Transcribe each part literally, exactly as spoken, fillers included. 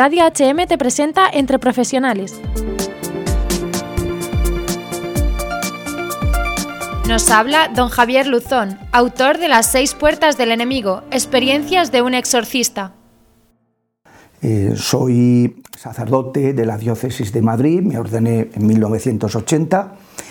Radio H M te presenta Entre Profesionales. Nos habla don Javier Luzón, autor de Las seis puertas del enemigo, experiencias de un exorcista. Eh, soy sacerdote de la diócesis de Madrid, me ordené en mil novecientos ochenta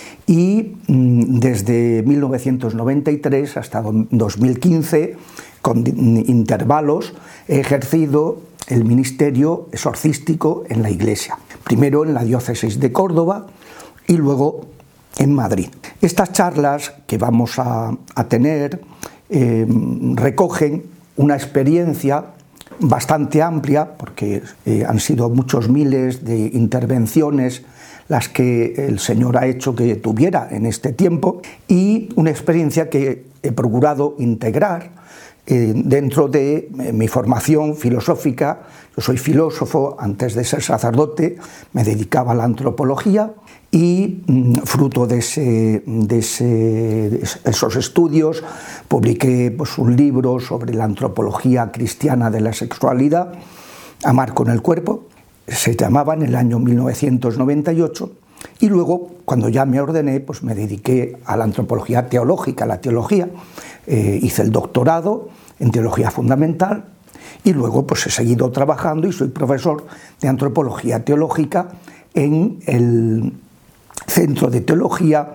y mmm, desde mil novecientos noventa y tres hasta dos mil quince, con intervalos, he ejercido el ministerio exorcístico en la Iglesia. Primero en la diócesis de Córdoba y luego en Madrid. Estas charlas que vamos a, a tener eh, recogen una experiencia bastante amplia, porque eh, han sido muchos miles de intervenciones las que el Señor ha hecho que tuviera en este tiempo, y una experiencia que he procurado integrar eh, dentro de eh, mi formación filosófica. Yo soy filósofo, antes de ser sacerdote me dedicaba a la antropología y mmm, fruto de, ese, de, ese, de esos estudios publiqué pues, un libro sobre la antropología cristiana de la sexualidad, Amar con el cuerpo, se llamaba, en el año mil novecientos noventa y ocho, y luego, cuando ya me ordené, pues me dediqué a la antropología teológica, a la teología, eh, hice el doctorado en teología fundamental, y luego pues he seguido trabajando y soy profesor de antropología teológica en el Centro de Teología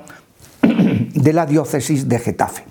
de la diócesis de Getafe.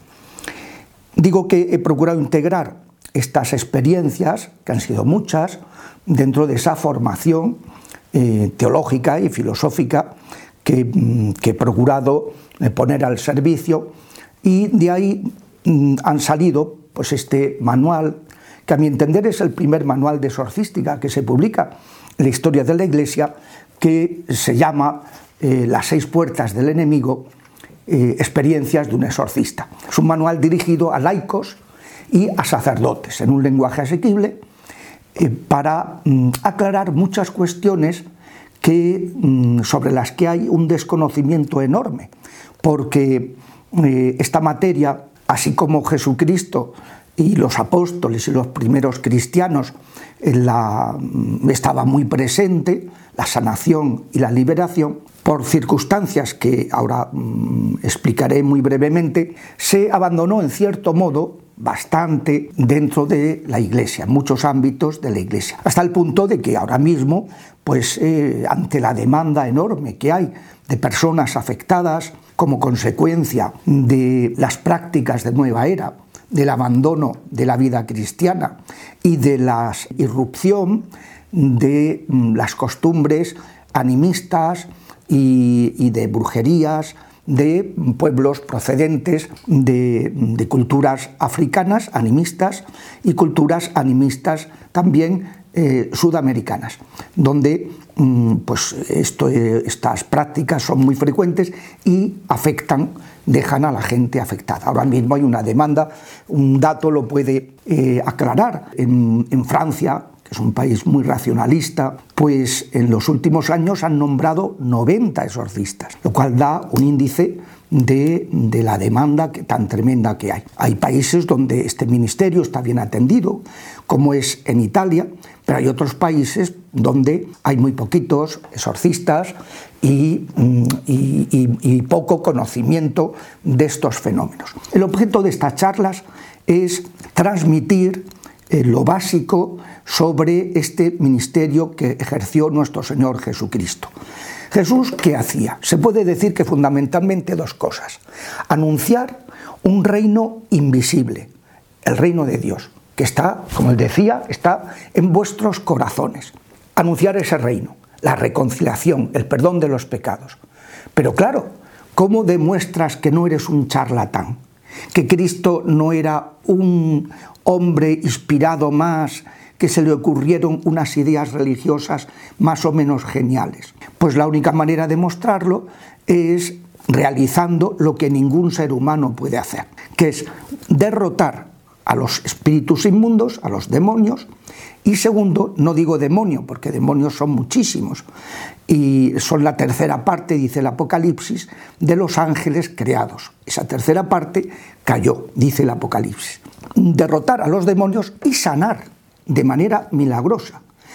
Digo que he procurado integrar estas experiencias, que han sido muchas, dentro de esa formación eh, teológica y filosófica que, que he procurado poner al servicio, y de ahí mm, han salido pues, este manual, que a mi entender es el primer manual de exorcística que se publica en la historia de la Iglesia, que se llama eh, Las seis puertas del enemigo, eh, experiencias de un exorcista. Es un manual dirigido a laicos y a sacerdotes, en un lenguaje asequible, eh, para mm, aclarar muchas cuestiones que, mm, sobre las que hay un desconocimiento enorme, porque eh, esta materia, así como Jesucristo y los apóstoles y los primeros cristianos la, estaba muy presente, la sanación y la liberación, por circunstancias que ahora mmm, explicaré muy brevemente, se abandonó en cierto modo bastante dentro de la Iglesia, en muchos ámbitos de la Iglesia, hasta el punto de que ahora mismo, pues eh, ante la demanda enorme que hay de personas afectadas como consecuencia de las prácticas de nueva era, del abandono de la vida cristiana y de la irrupción de las costumbres animistas y, y de brujerías de pueblos procedentes de, de culturas africanas animistas y culturas animistas también eh, sudamericanas, donde pues esto, estas prácticas son muy frecuentes y afectan, dejan a la gente afectada. Ahora mismo hay una demanda, un dato lo puede eh, aclarar. En, en Francia, que es un país muy racionalista, pues en los últimos años han nombrado noventa exorcistas, lo cual da un índice de, de la demanda que, tan tremenda que hay. Hay países donde este ministerio está bien atendido, como es en Italia, pero hay otros países donde hay muy poquitos exorcistas y, y, y, y poco conocimiento de estos fenómenos. El objeto de estas charlas es transmitir eh, lo básico sobre este ministerio que ejerció nuestro Señor Jesucristo. Jesús, ¿qué hacía? Se puede decir que fundamentalmente dos cosas: anunciar un reino invisible, el reino de Dios, que está, como él decía, está en vuestros corazones. Anunciar ese reino, la reconciliación, el perdón de los pecados. Pero claro, ¿cómo demuestras que no eres un charlatán? Que Cristo no era un hombre inspirado más, que se le ocurrieron unas ideas religiosas más o menos geniales. Pues la única manera de mostrarlo es realizando lo que ningún ser humano puede hacer, que es derrotar a los espíritus inmundos, a los demonios, y segundo, no digo demonio, porque demonios son muchísimos, y son la tercera parte, dice el Apocalipsis, de los ángeles creados. Esa tercera parte cayó, dice el Apocalipsis. Derrotar a los demonios y sanar de manera milagrosa.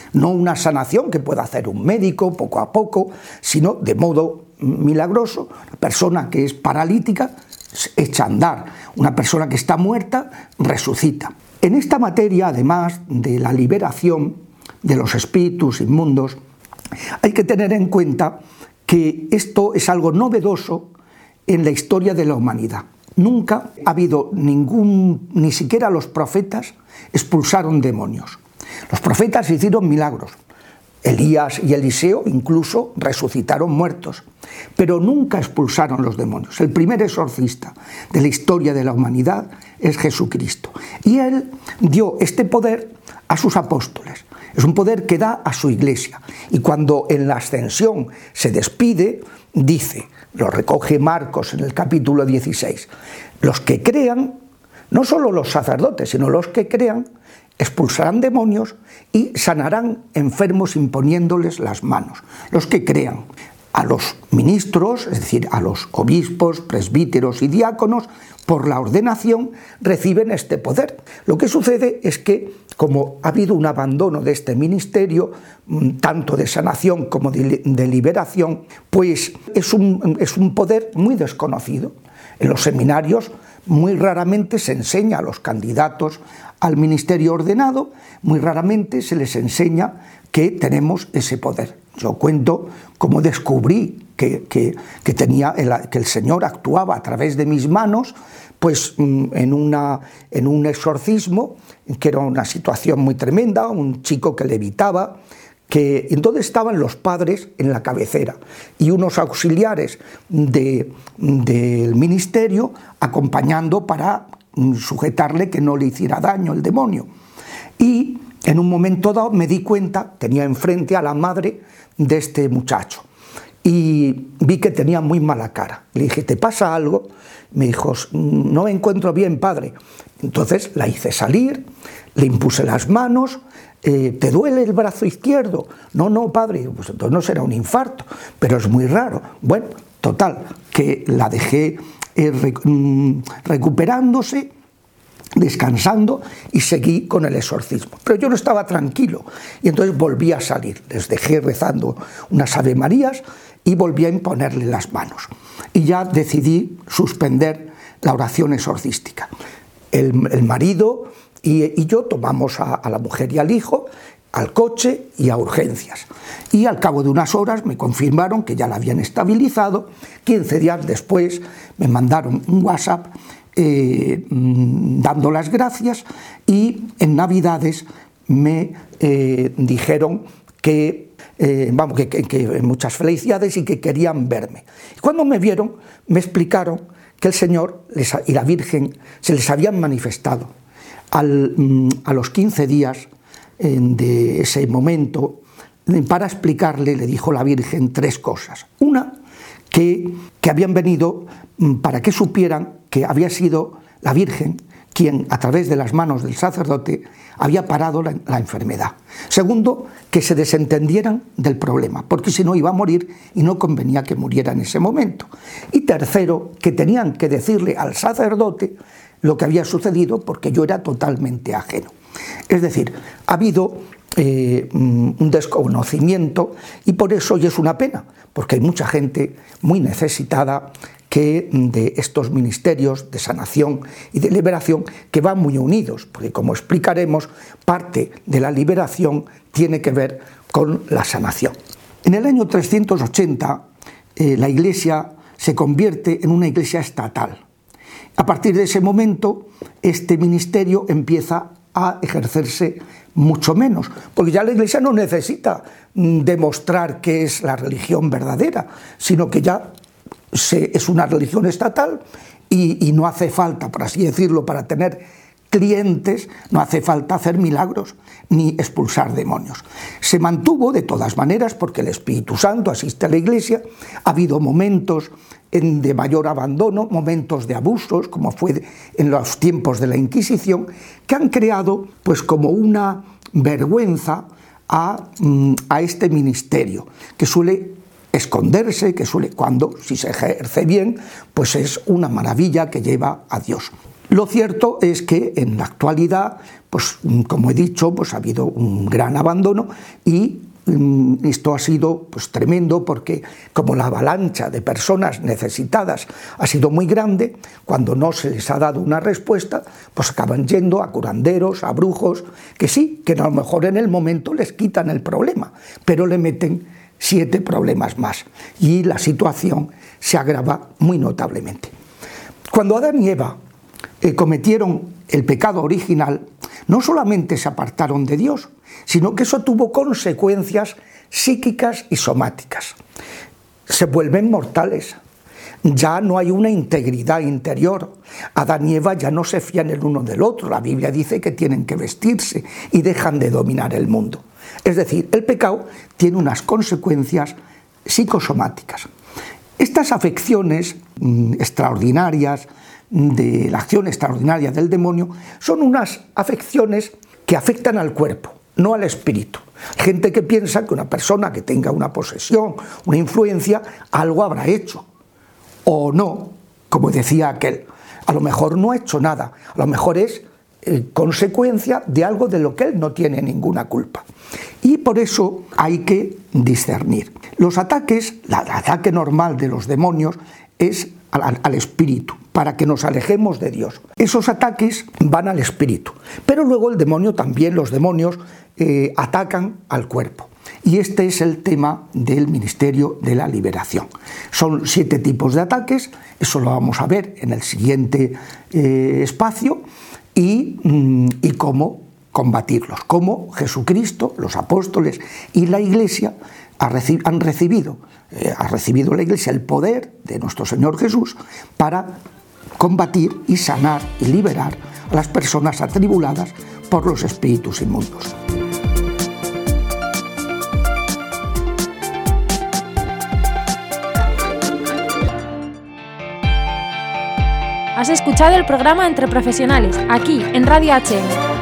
no una sanación que pueda hacer un médico poco a poco, sino de modo milagroso. Una persona que es paralítica echa a andar, una persona que está muerta resucita. En esta materia, además de la liberación de los espíritus inmundos, hay que tener en cuenta que esto es algo novedoso en la historia de la humanidad. Nunca ha habido ningún, ni siquiera los profetas expulsaron demonios. Los profetas hicieron milagros. Elías y Eliseo incluso resucitaron muertos, pero nunca expulsaron los demonios. El primer exorcista de la historia de la humanidad es Jesucristo. Y él dio este poder a sus apóstoles. Es un poder que da a su iglesia. Y cuando en la ascensión se despide, dice, lo recoge Marcos en el capítulo dieciséis, los que crean, no solo los sacerdotes, sino los que crean, expulsarán demonios y sanarán enfermos imponiéndoles las manos. Los que crean. A los ministros, es decir, a los obispos, presbíteros y diáconos, por la ordenación reciben este poder. Lo que sucede es que, como ha habido un abandono de este ministerio, tanto de sanación como de, de liberación, pues es un, es un poder muy desconocido. En los seminarios muy raramente se enseña a los candidatos al ministerio ordenado, muy raramente se les enseña que tenemos ese poder. Yo cuento cómo descubrí que, que, que, tenía el, que el Señor actuaba a través de mis manos, pues en, una, en un exorcismo, que era una situación muy tremenda, un chico que levitaba, que entonces estaban los padres en la cabecera y unos auxiliares de, del ministerio acompañando para sujetarle que no le hiciera daño el demonio. Y en un momento dado me di cuenta, tenía enfrente a la madre de este muchacho y vi que tenía muy mala cara. Le dije, ¿te pasa algo? Me dijo, no me encuentro bien, padre. Entonces la hice salir, le impuse las manos. Eh, ¿te duele el brazo izquierdo? No, no, padre, pues entonces no será un infarto, pero es muy raro. Bueno, total, que la dejé eh, rec recuperándose, descansando y seguí con el exorcismo. Pero yo no estaba tranquilo y entonces volví a salir. Les dejé rezando unas Ave Marías y volví a imponerle las manos. Y ya decidí suspender la oración exorcística. El, el marido y, y yo tomamos a, a la mujer y al hijo al coche y a urgencias. Y al cabo de unas horas me confirmaron que ya la habían estabilizado. quince días después me mandaron un WhatsApp Eh, dando las gracias y en Navidades me eh, dijeron que, eh, vamos, que, que, que muchas felicidades y que querían verme. Y cuando me vieron me explicaron que el Señor les, y la Virgen se les habían manifestado. Al, a los quince días eh, de ese momento, para explicarle, le dijo la Virgen tres cosas. Una, que, que habían venido para que supieran que había sido la Virgen quien, a través de las manos del sacerdote, había parado la, la enfermedad. Segundo, que se desentendieran del problema, porque si no iba a morir y no convenía que muriera en ese momento. Y tercero, que tenían que decirle al sacerdote lo que había sucedido, porque yo era totalmente ajeno. Es decir, ha habido eh, un desconocimiento y por eso, y es una pena, porque hay mucha gente muy necesitada que de estos ministerios de sanación y de liberación que van muy unidos, porque como explicaremos, parte de la liberación tiene que ver con la sanación. En el año trescientos ochenta eh, la Iglesia se convierte en una iglesia estatal. A partir de ese momento este ministerio empieza a ejercerse mucho menos, porque ya la Iglesia no necesita demostrar que es la religión verdadera, sino que ya Se, es una religión estatal y, y no hace falta, por así decirlo, para tener clientes, no hace falta hacer milagros ni expulsar demonios. Se mantuvo de todas maneras porque el Espíritu Santo asiste a la Iglesia. Ha habido momentos en, de mayor abandono, momentos de abusos, como fue en los tiempos de la Inquisición, que han creado pues como una vergüenza a, a este ministerio, que suele esconderse, que suele, cuando, si se ejerce bien, pues es una maravilla que lleva a Dios. Lo cierto es que en la actualidad, pues como he dicho, pues ha habido un gran abandono y esto ha sido pues tremendo, porque como la avalancha de personas necesitadas ha sido muy grande, cuando no se les ha dado una respuesta, pues acaban yendo a curanderos, a brujos, que sí, que a lo mejor en el momento les quitan el problema, pero le meten siete problemas más y la situación se agrava muy notablemente. Cuando Adán y Eva eh, cometieron el pecado original, no solamente se apartaron de Dios, sino que eso tuvo consecuencias psíquicas y somáticas. Se vuelven mortales, ya no hay una integridad interior. Adán y Eva ya no se fían el uno del otro, la Biblia dice que tienen que vestirse y dejan de dominar el mundo. Es decir, el pecado tiene unas consecuencias psicosomáticas. Estas afecciones mmm, extraordinarias, de la acción extraordinaria del demonio, son unas afecciones que afectan al cuerpo, no al espíritu. Hay gente que piensa que una persona que tenga una posesión, una influencia, algo habrá hecho, o no, como decía aquel, a lo mejor no ha hecho nada, a lo mejor es eh, consecuencia de algo de lo que él no tiene ninguna culpa. Y por eso hay que discernir. Los ataques, la, el ataque normal de los demonios es al, al espíritu, para que nos alejemos de Dios. Esos ataques van al espíritu, pero luego el demonio también, los demonios eh, atacan al cuerpo. Y este es el tema del ministerio de la liberación. Son siete tipos de ataques, eso lo vamos a ver en el siguiente eh, espacio, y, mm, y cómo combatirlos, cómo Jesucristo, los apóstoles y la Iglesia han recibido, eh, ha recibido la Iglesia el poder de nuestro Señor Jesús para combatir y sanar y liberar a las personas atribuladas por los espíritus inmundos. Has escuchado el programa Entre Profesionales, aquí en Radio H M.